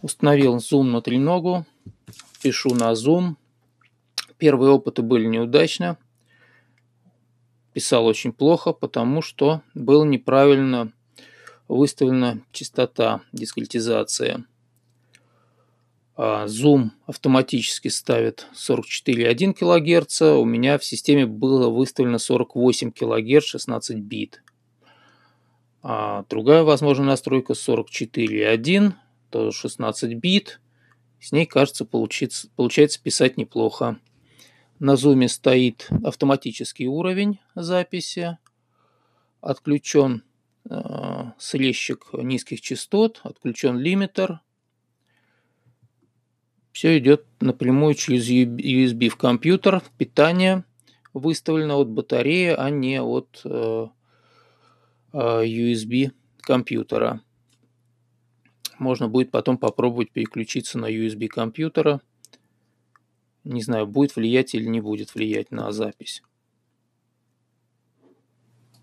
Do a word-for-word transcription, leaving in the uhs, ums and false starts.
Установил Zoom на треногу, пишу на Zoom. Первые опыты были неудачны. Писал очень плохо, потому что была неправильно выставлена частота дискретизации. Zoom автоматически ставит сорок четыре и одна десятая килогерца. У меня в системе было выставлено сорок восемь килогерц, шестнадцать бит. А другая возможная настройка сорок четыре и одна, тоже шестнадцать бит. С ней, кажется, получится, получается писать неплохо. На Zoom стоит автоматический уровень записи. Отключен э, срезчик низких частот, отключен лимитер. Все идет напрямую через ю эс би в компьютер. Питание выставлено от батареи, а не от э, ю эс би компьютера. Можно будет потом попробовать переключиться на ю эс би компьютера. Не знаю, будет влиять или не будет влиять на запись.